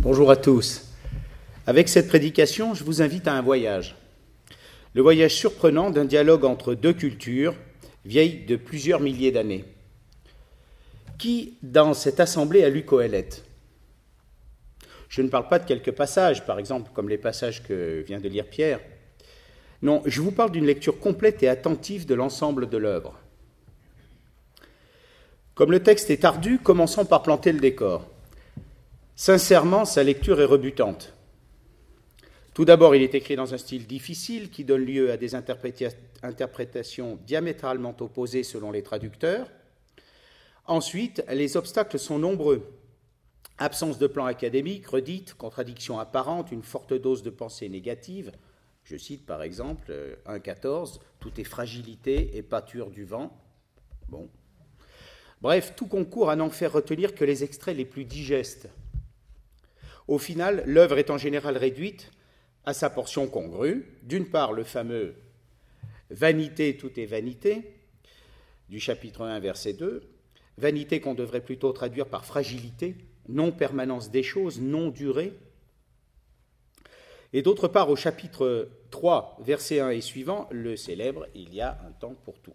Bonjour à tous. Avec cette prédication, je vous invite à un voyage. Le voyage surprenant d'un dialogue entre deux cultures vieilles de plusieurs milliers d'années. Qui, dans cette assemblée, a lu Qoheleth ? Je ne parle pas de quelques passages, par exemple, comme les passages que vient de lire Pierre. Non, je vous parle d'une lecture complète et attentive de l'ensemble de l'œuvre. Comme le texte est ardu, commençons par planter le décor. Sincèrement, sa lecture est rebutante. Tout d'abord, il est écrit dans un style difficile qui donne lieu à des interprétations diamétralement opposées selon les traducteurs. Ensuite, les obstacles sont nombreux. Absence de plan académique, redite, contradiction apparente, une forte dose de pensée négative. Je cite par exemple 1,14, tout est fragilité et pâture du vent. Bon. Bref, tout concourt à n'en faire retenir que les extraits les plus digestes. Au final, l'œuvre est en général réduite à sa portion congrue. D'une part, le fameux « vanité, tout est vanité » du chapitre 1, verset 2, vanité qu'on devrait plutôt traduire par fragilité, non-permanence des choses, non-durée. Et d'autre part, au chapitre 3, verset 1 et suivant, le célèbre « il y a un temps pour tout ».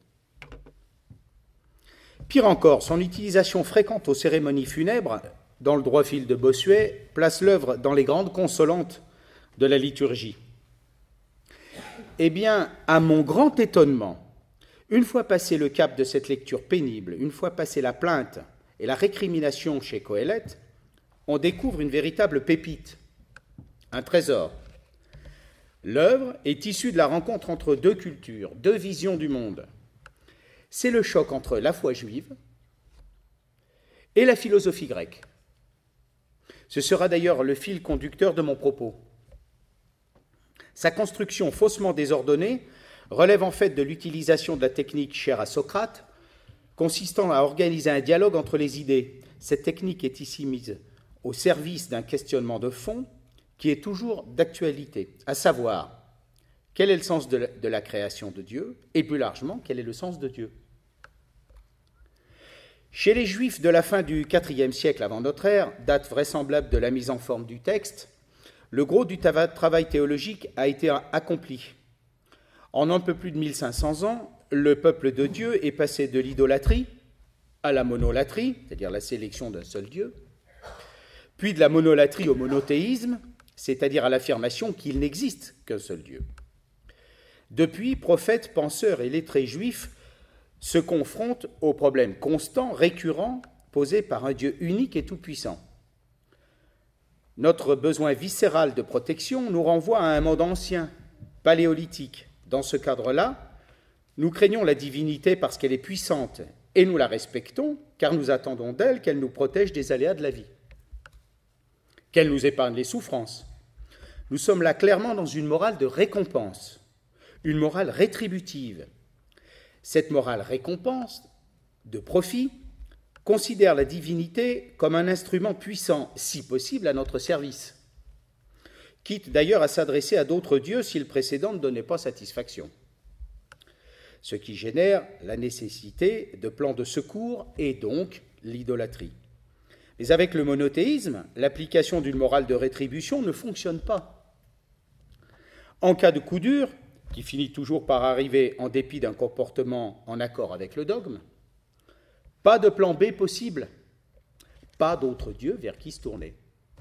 Pire encore, son utilisation fréquente aux cérémonies funèbres, dans le droit fil de Bossuet, place l'œuvre dans les grandes consolantes de la liturgie. Eh bien, à mon grand étonnement, une fois passé le cap de cette lecture pénible, une fois passé la plainte et la récrimination chez Qoheleth, on découvre une véritable pépite, un trésor. L'œuvre est issue de la rencontre entre deux cultures, deux visions du monde. C'est le choc entre la foi juive et la philosophie grecque. Ce sera d'ailleurs le fil conducteur de mon propos. Sa construction faussement désordonnée relève en fait de l'utilisation de la technique chère à Socrate, consistant à organiser un dialogue entre les idées. Cette technique est ici mise au service d'un questionnement de fond qui est toujours d'actualité, à savoir, quel est le sens de la création de Dieu et plus largement, quel est le sens de Dieu ? Chez les Juifs de la fin du IVe siècle avant notre ère, date vraisemblable de la mise en forme du texte, le gros du travail théologique a été accompli. En un peu plus de 1500 ans, le peuple de Dieu est passé de l'idolâtrie à la monolatrie, c'est-à-dire la sélection d'un seul Dieu, puis de la monolatrie au monothéisme, c'est-à-dire à l'affirmation qu'il n'existe qu'un seul Dieu. Depuis, prophètes, penseurs et lettrés juifs se confrontent aux problèmes constants, récurrents, posés par un Dieu unique et tout-puissant. Notre besoin viscéral de protection nous renvoie à un monde ancien, paléolithique. Dans ce cadre-là, nous craignons la divinité parce qu'elle est puissante et nous la respectons car nous attendons d'elle qu'elle nous protège des aléas de la vie, qu'elle nous épargne les souffrances. Nous sommes là clairement dans une morale de récompense, une morale rétributive. Cette morale récompense, de profit, considère la divinité comme un instrument puissant, si possible, à notre service, quitte d'ailleurs à s'adresser à d'autres dieux si le précédent ne donnait pas satisfaction. Ce qui génère la nécessité de plans de secours et donc l'idolâtrie. Mais avec le monothéisme, l'application d'une morale de rétribution ne fonctionne pas. En cas de coup dur, qui finit toujours par arriver en dépit d'un comportement en accord avec le dogme, pas de plan B possible, pas d'autre Dieu vers qui se tourner.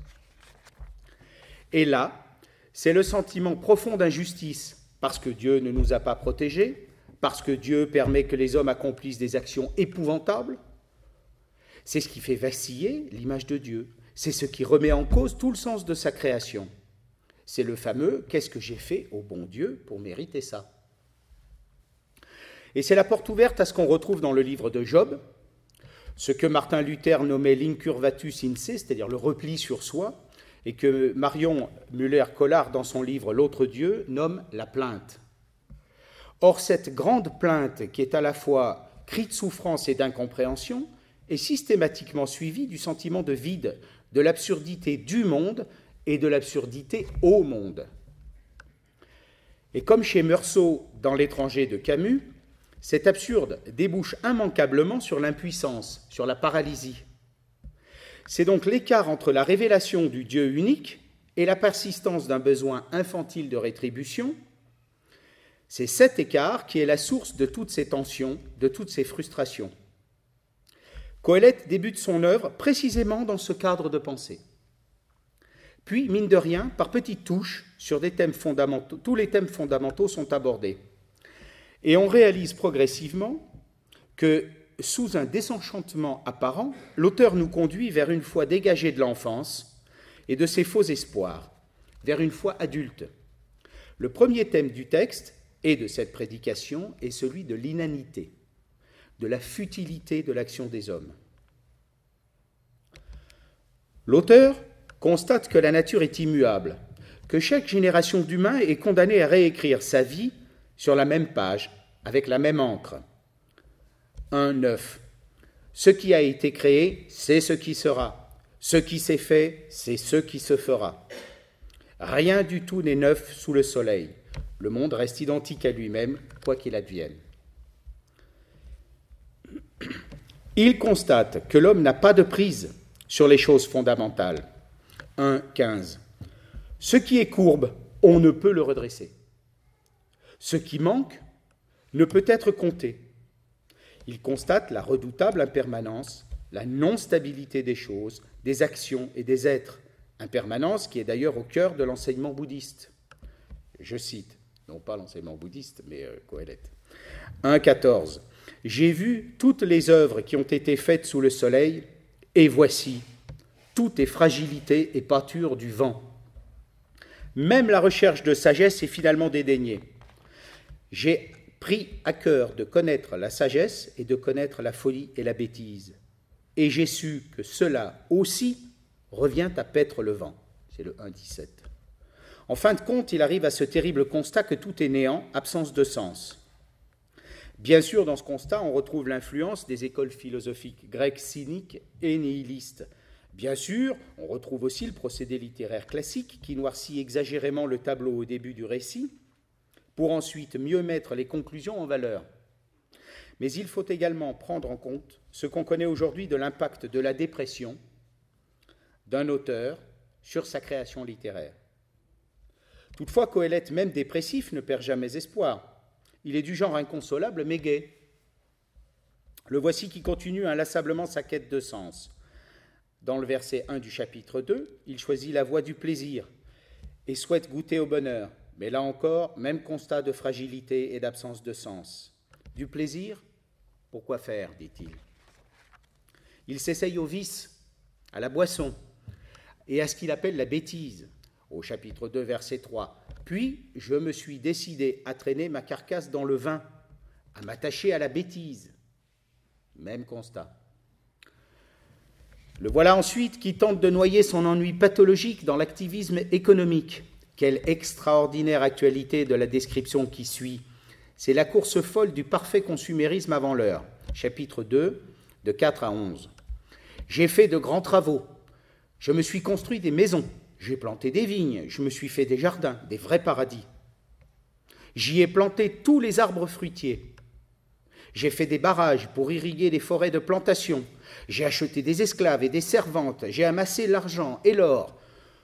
Et là, c'est le sentiment profond d'injustice, parce que Dieu ne nous a pas protégés, parce que Dieu permet que les hommes accomplissent des actions épouvantables. C'est ce qui fait vaciller l'image de Dieu, c'est ce qui remet en cause tout le sens de sa création. C'est le fameux « qu'est-ce que j'ai fait au bon Dieu pour mériter ça ?» Et c'est la porte ouverte à ce qu'on retrouve dans le livre de Job, ce que Martin Luther nommait l'incurvatus in se, c'est-à-dire le repli sur soi, et que Marion Muller-Collard, dans son livre L'autre Dieu, nomme la plainte. Or, cette grande plainte, qui est à la fois cri de souffrance et d'incompréhension, est systématiquement suivie du sentiment de vide, de l'absurdité du monde et de l'absurdité au monde. Et comme chez Meursault dans L'étranger de Camus, cet absurde débouche immanquablement sur l'impuissance, sur la paralysie. C'est donc l'écart entre la révélation du Dieu unique et la persistance d'un besoin infantile de rétribution. C'est cet écart qui est la source de toutes ces tensions, de toutes ces frustrations. Qoélette débute son œuvre précisément dans ce cadre de pensée. Puis, mine de rien, par petites touches, sur des thèmes fondamentaux, tous les thèmes fondamentaux sont abordés. Et on réalise progressivement que, sous un désenchantement apparent, l'auteur nous conduit vers une foi dégagée de l'enfance et de ses faux espoirs, vers une foi adulte. Le premier thème du texte et de cette prédication est celui de l'inanité, de la futilité de l'action des hommes. L'auteur constate que la nature est immuable, que chaque génération d'humains est condamnée à réécrire sa vie sur la même page, avec la même encre. 1,9. Ce qui a été créé, c'est ce qui sera. Ce qui s'est fait, c'est ce qui se fera. Rien du tout n'est neuf sous le soleil. Le monde reste identique à lui-même, quoi qu'il advienne. Il constate que l'homme n'a pas de prise sur les choses fondamentales. 1,15. Ce qui est courbe, on ne peut le redresser. Ce qui manque ne peut être compté. Il constate la redoutable impermanence, la non-stabilité des choses, des actions et des êtres, impermanence qui est d'ailleurs au cœur de l'enseignement bouddhiste. Je cite, non pas l'enseignement bouddhiste, mais Qoélette. 1,14. J'ai vu toutes les œuvres qui ont été faites sous le soleil, et voici, tout est fragilité et pâture du vent. Même la recherche de sagesse est finalement dédaignée. J'ai pris à cœur de connaître la sagesse et de connaître la folie et la bêtise. Et j'ai su que cela aussi revient à paître le vent. C'est le 1,17. En fin de compte, il arrive à ce terrible constat que tout est néant, absence de sens. Bien sûr, dans ce constat, on retrouve l'influence des écoles philosophiques grecques cyniques et nihilistes. Bien sûr, on retrouve aussi le procédé littéraire classique qui noircit exagérément le tableau au début du récit pour ensuite mieux mettre les conclusions en valeur. Mais il faut également prendre en compte ce qu'on connaît aujourd'hui de l'impact de la dépression d'un auteur sur sa création littéraire. Toutefois, Qoélette, même dépressif, ne perd jamais espoir. Il est du genre inconsolable mais gai. Le voici qui continue inlassablement sa quête de sens. Dans le verset 1 du chapitre 2, il choisit la voie du plaisir et souhaite goûter au bonheur. Mais là encore, même constat de fragilité et d'absence de sens. Du plaisir, pourquoi faire, dit-il. Il s'essaye au vice, à la boisson et à ce qu'il appelle la bêtise. Au chapitre 2, verset 3. Puis, je me suis décidé à traîner ma carcasse dans le vin, à m'attacher à la bêtise. Même constat. Le voilà ensuite qui tente de noyer son ennui pathologique dans l'activisme économique. Quelle extraordinaire actualité de la description qui suit. C'est la course folle du parfait consumérisme avant l'heure. Chapitre 2, de 4 à 11. J'ai fait de grands travaux. Je me suis construit des maisons. J'ai planté des vignes, je me suis fait des jardins, des vrais paradis. J'y ai planté tous les arbres fruitiers. J'ai fait des barrages pour irriguer les forêts de plantation. J'ai acheté des esclaves et des servantes. J'ai amassé l'argent et l'or.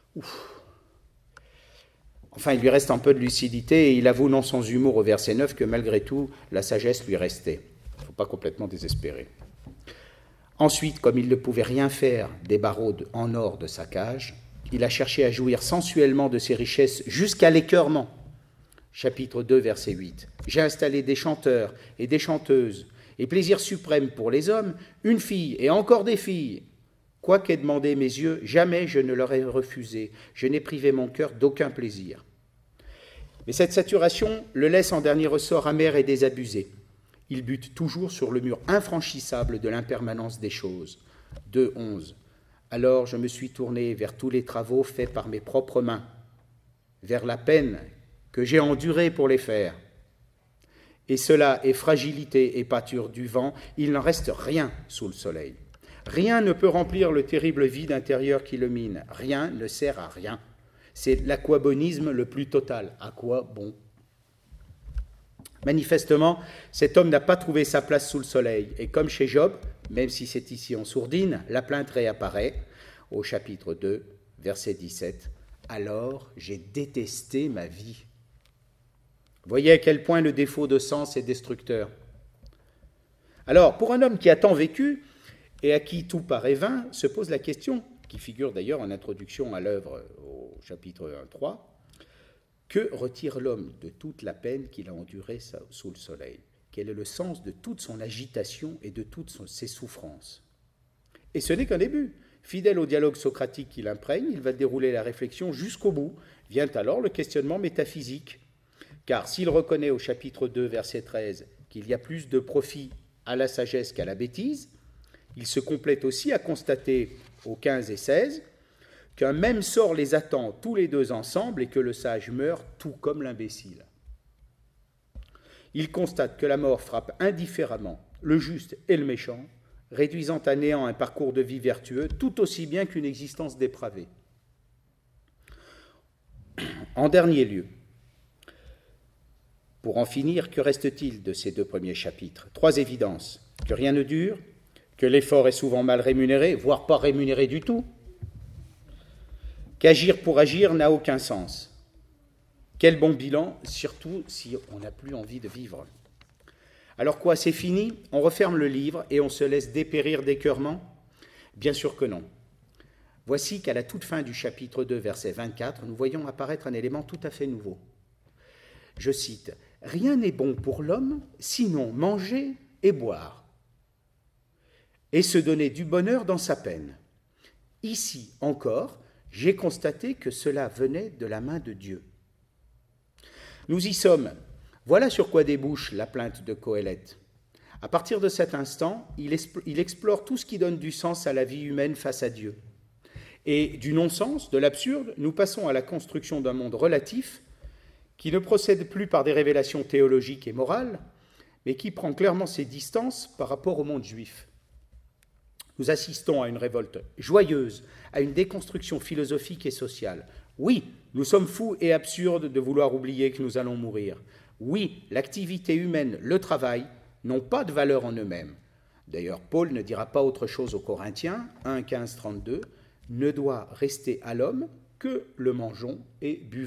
Enfin, il lui reste un peu de lucidité et il avoue non sans humour au verset 9 que malgré tout, la sagesse lui restait. Il ne faut pas complètement désespérer. Ensuite, comme il ne pouvait rien faire des barreaux en or de sa cage, il a cherché à jouir sensuellement de ses richesses jusqu'à l'écœurement. Chapitre 2, verset 8. J'ai installé des chanteurs et des chanteuses, et plaisir suprême pour les hommes, une fille et encore des filles. Quoi qu'aient demandé mes yeux, jamais je ne leur ai refusé. Je n'ai privé mon cœur d'aucun plaisir. Mais cette saturation le laisse en dernier ressort amer et désabusé. Il bute toujours sur le mur infranchissable de l'impermanence des choses. 2,11. Alors je me suis tourné vers tous les travaux faits par mes propres mains, vers la peine que j'ai endurée pour les faire. Et cela est fragilité et pâture du vent, il n'en reste rien sous le soleil. Rien ne peut remplir le terrible vide intérieur qui le mine, rien ne sert à rien. C'est l'aquabonisme le plus total. À quoi bon ? Manifestement, cet homme n'a pas trouvé sa place sous le soleil, et comme chez Job, même si c'est ici en sourdine, la plainte réapparaît. au chapitre 2, verset 17. « Alors j'ai détesté ma vie. » Voyez à quel point le défaut de sens est destructeur. Alors, pour un homme qui a tant vécu et à qui tout paraît vain, se pose la question, qui figure d'ailleurs en introduction à l'œuvre au chapitre 1-3, que retire l'homme de toute la peine qu'il a endurée sous le soleil? Quel est le sens de toute son agitation et de toutes ses souffrances? Et ce n'est qu'un début. Fidèle au dialogue socratique qui l'imprègne, il va dérouler la réflexion jusqu'au bout. Vient alors le questionnement métaphysique. Car s'il reconnaît au chapitre 2, verset 13, qu'il y a plus de profit à la sagesse qu'à la bêtise, il se complète aussi à constater au 15 et 16 qu'un même sort les attend tous les deux ensemble et que le sage meurt tout comme l'imbécile. Il constate que la mort frappe indifféremment le juste et le méchant, réduisant à néant un parcours de vie vertueux tout aussi bien qu'une existence dépravée. En dernier lieu, pour en finir, que reste-t-il de ces deux premiers chapitres? 3 évidences. Que rien ne dure, que l'effort est souvent mal rémunéré, voire pas rémunéré du tout, qu'agir pour agir n'a aucun sens. Quel bon bilan, surtout si on n'a plus envie de vivre. Alors quoi, c'est fini? On referme le livre et on se laisse dépérir d'écœurement? Bien sûr que non. Voici qu'à la toute fin du chapitre 2, verset 24, nous voyons apparaître un élément tout à fait nouveau. Je cite, « Rien n'est bon pour l'homme, sinon manger et boire, et se donner du bonheur dans sa peine. Ici encore, j'ai constaté que cela venait de la main de Dieu. » Nous y sommes. Voilà sur quoi débouche la plainte de Qoheleth. À partir de cet instant, il explore tout ce qui donne du sens à la vie humaine face à Dieu. Et du non-sens, de l'absurde, nous passons à la construction d'un monde relatif qui ne procède plus par des révélations théologiques et morales, mais qui prend clairement ses distances par rapport au monde juif. Nous assistons à une révolte joyeuse, à une déconstruction philosophique et sociale. Oui, nous sommes fous et absurdes de vouloir oublier que nous allons mourir. Oui, l'activité humaine, le travail, n'ont pas de valeur en eux-mêmes. D'ailleurs, Paul ne dira pas autre chose aux Corinthiens, 1, 15, 32, « Ne doit rester à l'homme que le mangeons et buvons. »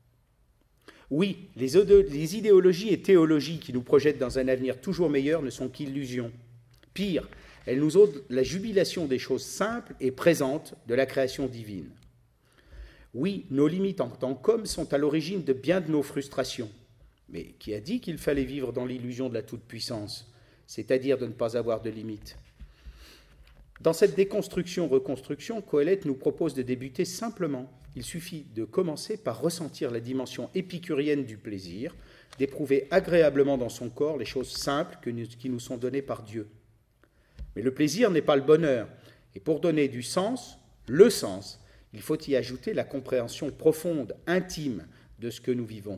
Oui, les idéologies et théologies qui nous projettent dans un avenir toujours meilleur ne sont qu'illusions. Pire, elles nous ôtent la jubilation des choses simples et présentes de la création divine. Oui, nos limites en tant qu'hommes sont à l'origine de bien de nos frustrations. Mais qui a dit qu'il fallait vivre dans l'illusion de la toute-puissance, c'est-à-dire de ne pas avoir de limites? Dans cette déconstruction-reconstruction, Qoheleth nous propose de débuter simplement. Il suffit de commencer par ressentir la dimension épicurienne du plaisir, d'éprouver agréablement dans son corps les choses simples qui nous sont données par Dieu. Mais le plaisir n'est pas le bonheur, et pour donner du sens, le sens, il faut y ajouter la compréhension profonde, intime de ce que nous vivons.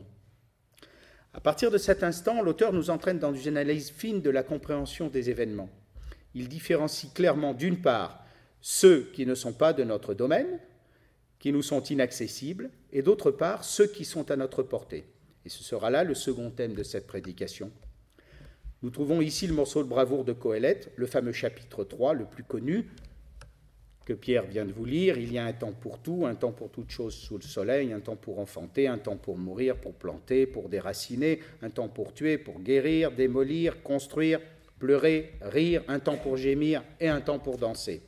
À partir de cet instant, l'auteur nous entraîne dans une analyse fine de la compréhension des événements. Il différencie clairement, d'une part, ceux qui ne sont pas de notre domaine, qui nous sont inaccessibles, et d'autre part, ceux qui sont à notre portée. Et ce sera là le second thème de cette prédication. Nous trouvons ici le morceau de bravoure de Qoheleth, le fameux chapitre 3, le plus connu, que Pierre vient de vous lire. Il y a un temps pour tout, un temps pour toute chose sous le soleil, un temps pour enfanter, un temps pour mourir, pour planter, pour déraciner, un temps pour tuer, pour guérir, démolir, construire, pleurer, rire, un temps pour gémir et un temps pour danser.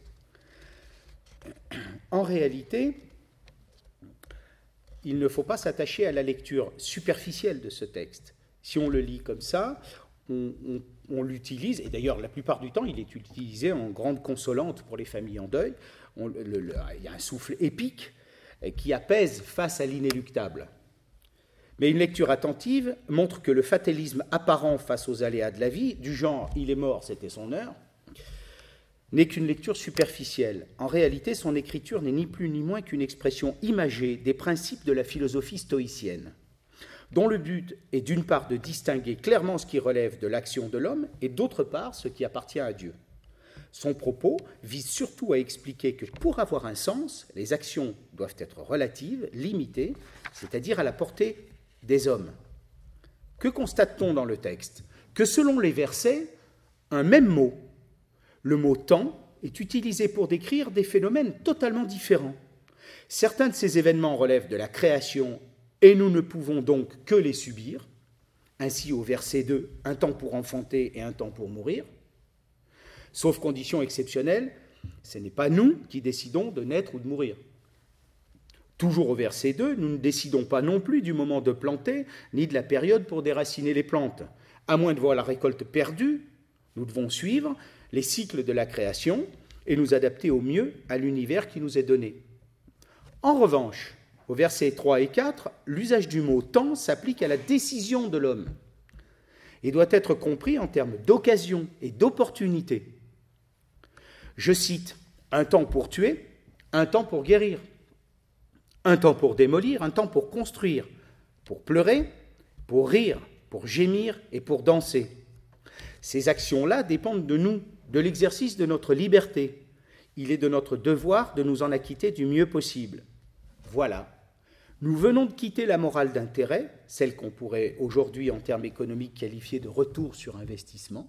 En réalité, il ne faut pas s'attacher à la lecture superficielle de ce texte. Si on le lit comme ça, on l'utilise, et d'ailleurs la plupart du temps il est utilisé en grande consolante pour les familles en deuil. Il y a un souffle épique qui apaise face à l'inéluctable. Mais une lecture attentive montre que le fatalisme apparent face aux aléas de la vie, du genre « il est mort, c'était son heure », n'est qu'une lecture superficielle. En réalité, son écriture n'est ni plus ni moins qu'une expression imagée des principes de la philosophie stoïcienne, dont le but est d'une part de distinguer clairement ce qui relève de l'action de l'homme et d'autre part ce qui appartient à Dieu. Son propos vise surtout à expliquer que pour avoir un sens, les actions doivent être relatives, limitées, c'est-à-dire à la portée des hommes. Que constate-t-on dans le texte? Que selon les versets, un même mot, le mot « temps », est utilisé pour décrire des phénomènes totalement différents. Certains de ces événements relèvent de la création et nous ne pouvons donc que les subir. Ainsi, au verset 2, un temps pour enfanter et un temps pour mourir. Sauf condition exceptionnelle, ce n'est pas nous qui décidons de naître ou de mourir. Toujours au verset 2, nous ne décidons pas non plus du moment de planter, ni de la période pour déraciner les plantes. À moins de voir la récolte perdue, nous devons suivre les cycles de la création et nous adapter au mieux à l'univers qui nous est donné. En revanche, au versets 3 et 4, l'usage du mot « temps » s'applique à la décision de l'homme et doit être compris en termes d'occasion et d'opportunité. Je cite, « un temps pour tuer, un temps pour guérir, un temps pour démolir, un temps pour construire, pour pleurer, pour rire, pour gémir et pour danser. » Ces actions-là dépendent de nous, de l'exercice de notre liberté. Il est de notre devoir de nous en acquitter du mieux possible. Voilà. Nous venons de quitter la morale d'intérêt, celle qu'on pourrait aujourd'hui en termes économiques qualifier de retour sur investissement,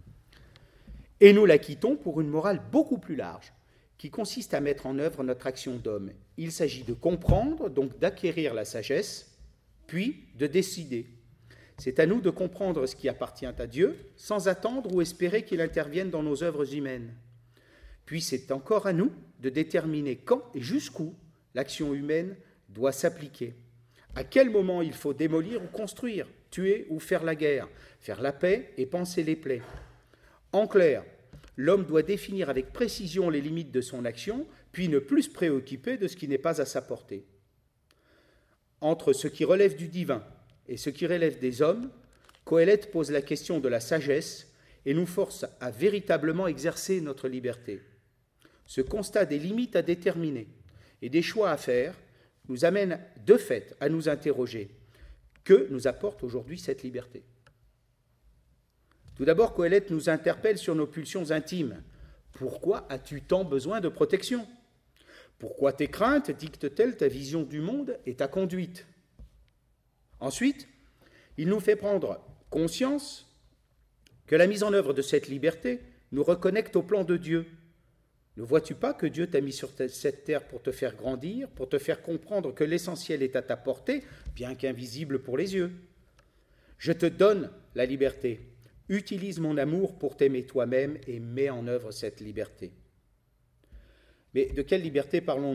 et nous la quittons pour une morale beaucoup plus large, qui consiste à mettre en œuvre notre action d'homme. Il s'agit de comprendre, donc d'acquérir la sagesse, puis de décider. C'est à nous de comprendre ce qui appartient à Dieu, sans attendre ou espérer qu'il intervienne dans nos œuvres humaines. Puis c'est encore à nous de déterminer quand et jusqu'où l'action humaine doit s'appliquer. À quel moment il faut démolir ou construire, tuer ou faire la guerre, faire la paix et panser les plaies. En clair, l'homme doit définir avec précision les limites de son action, puis ne plus se préoccuper de ce qui n'est pas à sa portée. Entre ce qui relève du divin et ce qui relève des hommes, Qoheleth pose la question de la sagesse et nous force à véritablement exercer notre liberté. Ce constat des limites à déterminer et des choix à faire nous amène de fait à nous interroger. Que nous apporte aujourd'hui cette liberté ? Tout d'abord, Qoheleth nous interpelle sur nos pulsions intimes. Pourquoi as-tu tant besoin de protection ? Pourquoi tes craintes dictent-elles ta vision du monde et ta conduite ? Ensuite, il nous fait prendre conscience que la mise en œuvre de cette liberté nous reconnecte au plan de Dieu. Ne vois-tu pas que Dieu t'a mis sur cette terre pour te faire grandir, pour te faire comprendre que l'essentiel est à ta portée, bien qu'invisible pour les yeux ? Je te donne la liberté. Utilise mon amour pour t'aimer toi-même et mets en œuvre cette liberté. Mais de quelle liberté parlons-nous ?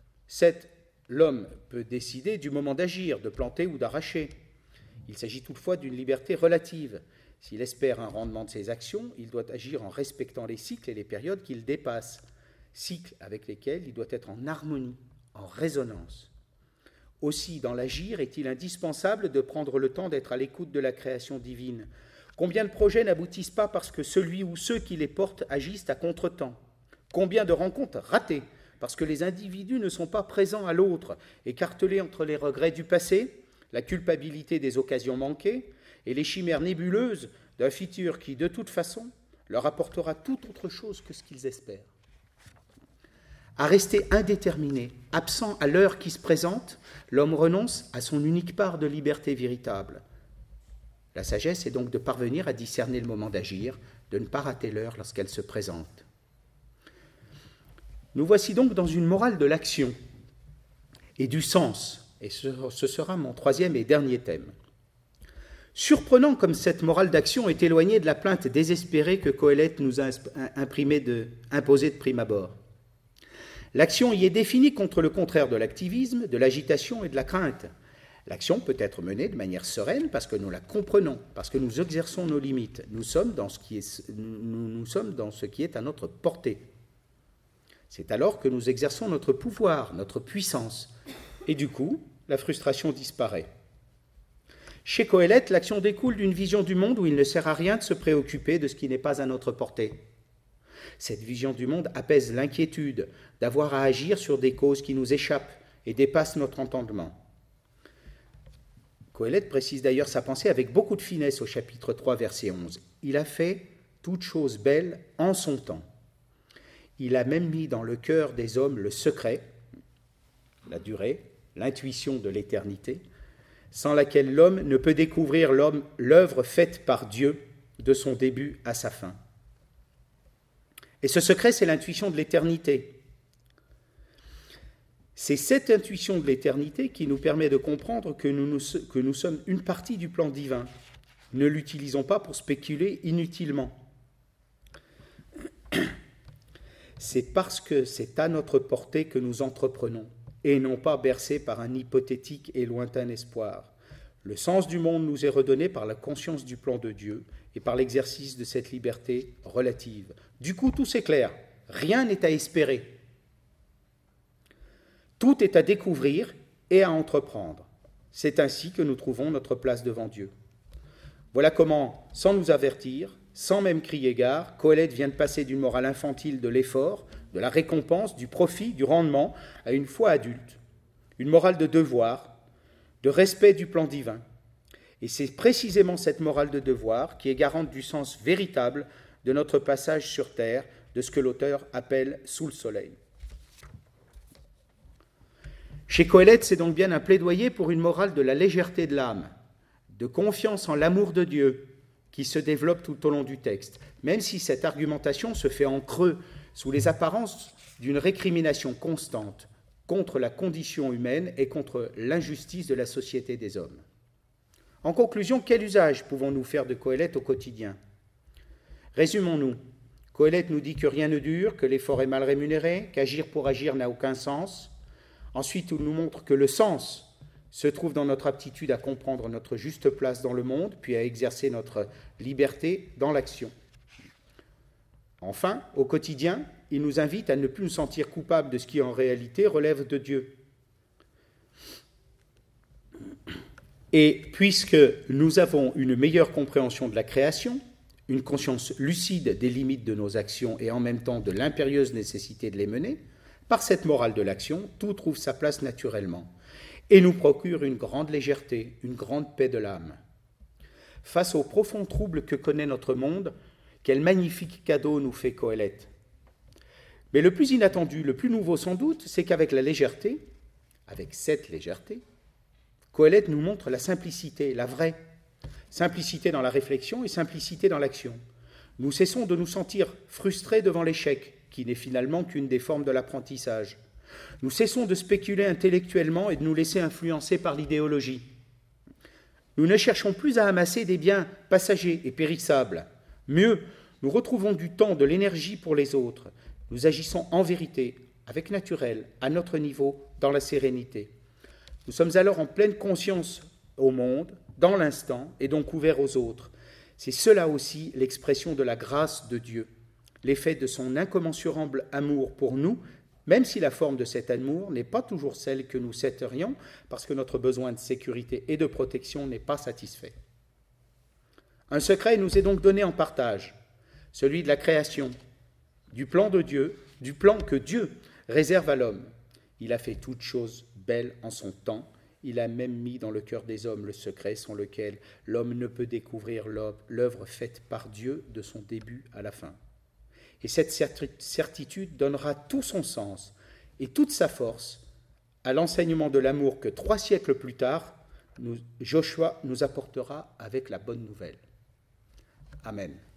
L'homme peut décider du moment d'agir, de planter ou d'arracher. Il s'agit toutefois d'une liberté relative. S'il espère un rendement de ses actions, il doit agir en respectant les cycles et les périodes qu'il dépasse, cycles avec lesquels il doit être en harmonie, en résonance. Aussi, dans l'agir, est-il indispensable de prendre le temps d'être à l'écoute de la création divine. Combien de projets n'aboutissent pas parce que celui ou ceux qui les portent agissent à contre-temps ? Combien de rencontres ratées parce que les individus ne sont pas présents à l'autre, écartelés entre les regrets du passé, la culpabilité des occasions manquées et les chimères nébuleuses d'un futur qui, de toute façon, leur apportera tout autre chose que ce qu'ils espèrent. À rester indéterminé, absent à l'heure qui se présente, l'homme renonce à son unique part de liberté véritable. La sagesse est donc de parvenir à discerner le moment d'agir, de ne pas rater l'heure lorsqu'elle se présente. Nous voici donc dans une morale de l'action et du sens, et ce sera mon troisième et dernier thème. Surprenant comme cette morale d'action est éloignée de la plainte désespérée que Qoheleth nous a imposée de prime abord. L'action y est définie contre le contraire de l'activisme, de l'agitation et de la crainte. L'action peut être menée de manière sereine parce que nous la comprenons, parce que nous exerçons nos limites. Nous sommes dans ce qui est à notre portée. C'est alors que nous exerçons notre pouvoir, notre puissance. Et du coup, la frustration disparaît. Chez Qoheleth, l'action découle d'une vision du monde où il ne sert à rien de se préoccuper de ce qui n'est pas à notre portée. Cette vision du monde apaise l'inquiétude d'avoir à agir sur des causes qui nous échappent et dépassent notre entendement. Qoheleth précise d'ailleurs sa pensée avec beaucoup de finesse au chapitre 3, verset 11. Il a fait toute chose belle en son temps. Il a même mis dans le cœur des hommes le secret, la durée, l'intuition de l'éternité, sans laquelle l'homme ne peut découvrir l'œuvre faite par Dieu de son début à sa fin. Et ce secret, c'est l'intuition de l'éternité. C'est cette intuition de l'éternité qui nous permet de comprendre que nous sommes une partie du plan divin. Ne l'utilisons pas pour spéculer inutilement. C'est parce que c'est à notre portée que nous entreprenons, et non pas bercés par un hypothétique et lointain espoir. Le sens du monde nous est redonné par la conscience du plan de Dieu et par l'exercice de cette liberté relative. Du coup, tout s'éclaire. Rien n'est à espérer. Tout est à découvrir et à entreprendre. C'est ainsi que nous trouvons notre place devant Dieu. Voilà comment, sans nous avertir, sans même crier gare, Qoheleth vient de passer d'une morale infantile de l'effort, de la récompense, du profit, du rendement, à une foi adulte. Une morale de devoir, de respect du plan divin. Et c'est précisément cette morale de devoir qui est garante du sens véritable de notre passage sur terre, de ce que l'auteur appelle « sous le soleil ». Chez Qoheleth, c'est donc bien un plaidoyer pour une morale de la légèreté de l'âme, de confiance en l'amour de Dieu, qui se développe tout au long du texte, même si cette argumentation se fait en creux, sous les apparences d'une récrimination constante contre la condition humaine et contre l'injustice de la société des hommes. En conclusion, quel usage pouvons-nous faire de Qoheleth au quotidien ? Résumons-nous. Qoheleth nous dit que rien ne dure, que l'effort est mal rémunéré, qu'agir pour agir n'a aucun sens. Ensuite, il nous montre que le sens se trouve dans notre aptitude à comprendre notre juste place dans le monde, puis à exercer notre liberté dans l'action. Enfin, au quotidien, il nous invite à ne plus nous sentir coupables de ce qui en réalité relève de Dieu. Et puisque nous avons une meilleure compréhension de la création, une conscience lucide des limites de nos actions et en même temps de l'impérieuse nécessité de les mener, par cette morale de l'action, tout trouve sa place naturellement et nous procure une grande légèreté, une grande paix de l'âme. Face au profond trouble que connaît notre monde, quel magnifique cadeau nous fait Qoheleth. Mais le plus inattendu, le plus nouveau sans doute, c'est qu'avec la légèreté, avec cette légèreté, Qoheleth nous montre la simplicité, la vraie, simplicité dans la réflexion et simplicité dans l'action. Nous cessons de nous sentir frustrés devant l'échec, qui n'est finalement qu'une des formes de l'apprentissage. Nous cessons de spéculer intellectuellement et de nous laisser influencer par l'idéologie. Nous ne cherchons plus à amasser des biens passagers et périssables. Mieux, nous retrouvons du temps, de l'énergie pour les autres. Nous agissons en vérité, avec naturel, à notre niveau, dans la sérénité. Nous sommes alors en pleine conscience au monde, dans l'instant, et donc ouverts aux autres. C'est cela aussi l'expression de la grâce de Dieu, l'effet de son incommensurable amour pour nous, même si la forme de cet amour n'est pas toujours celle que nous souhaiterions, parce que notre besoin de sécurité et de protection n'est pas satisfait. Un secret nous est donc donné en partage, celui de la création, du plan de Dieu, du plan que Dieu réserve à l'homme. Il a fait toutes choses belles en son temps, il a même mis dans le cœur des hommes le secret sans lequel l'homme ne peut découvrir l'œuvre faite par Dieu de son début à la fin. Et cette certitude donnera tout son sens et toute sa force à l'enseignement de l'amour que 3 siècles plus tard, Joshua nous apportera avec la bonne nouvelle. Amen.